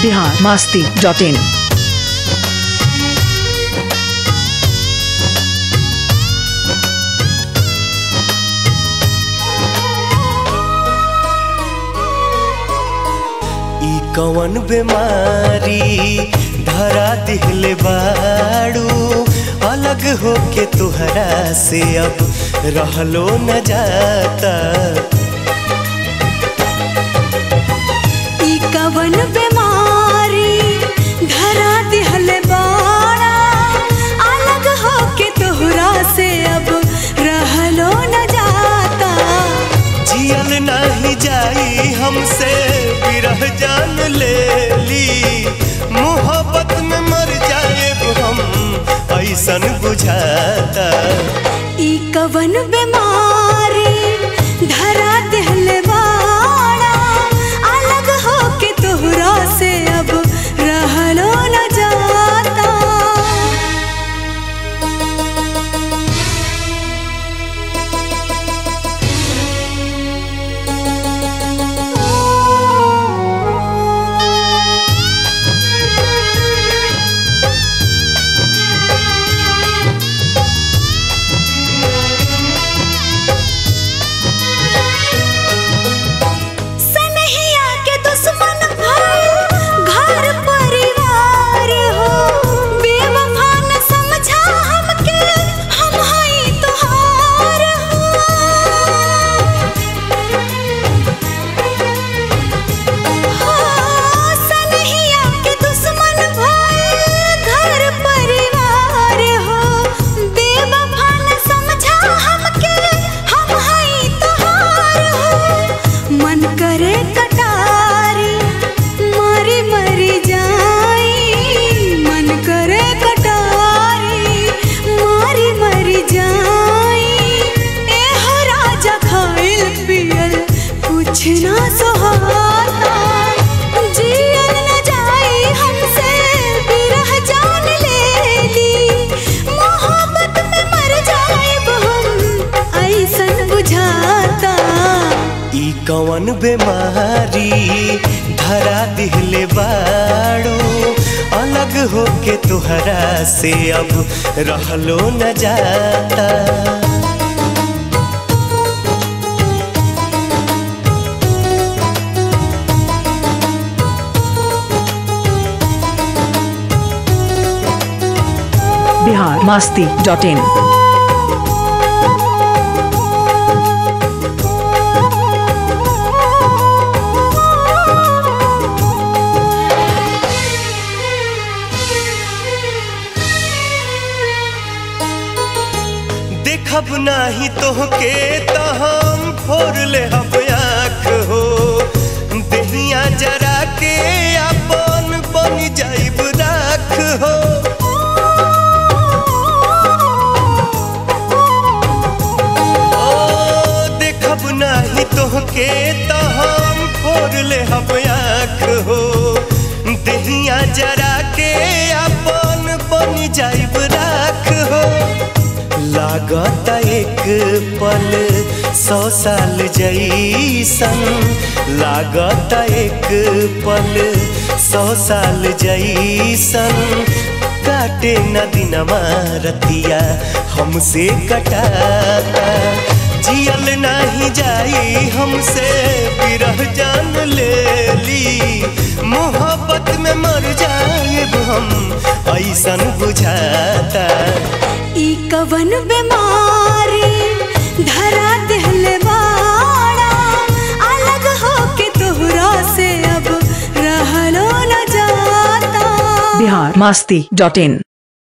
biharmasti.in। कौन बीमारी धरा दिहले बाड़ू, अलग होके तुहरा से अब रहलो न जाता। ई कौन बीमारी धरा दिहले बाड़ा, अलग होके तुहरा से अब रहलो न जाता। जियल नहीं जाई हमसे विरह जान ले ली, मोहब्बत में मर जाए हम ऐसन बुझाता। ई कवन बीमारी धरा दिहले बाड़ा, अलग होके तोहरा से अब रहलो न जाता। कौन बीमारी धरा दिहले बाड़ू, अलग होके तुहरा से अब रहलो न जाता। biharmasti.in। देखब नाही तोहके त हम फोड़ ले आँख हो, दहिया जरा के अपन बन जाइब राख हो। देखब नाही तोहके त हम फोड़ ले आँख हो, दहिया जरा के अपन बन जाइब राख हो। लागत एक पल 100 साल जैसन, लागत एक पल 100 साल जैसन, काटे न दिनमा रतिया हमसे कटाता। जियल नहीं जाई हमसे विरह जान ले ली, मोहब्बत में मर जाए हम ऐसन बुझाता। ई कवन बीमारी धरा दिहले बाड़ा, अलग होके तोहरा से अब रहलो न जाता। biharmasti.in।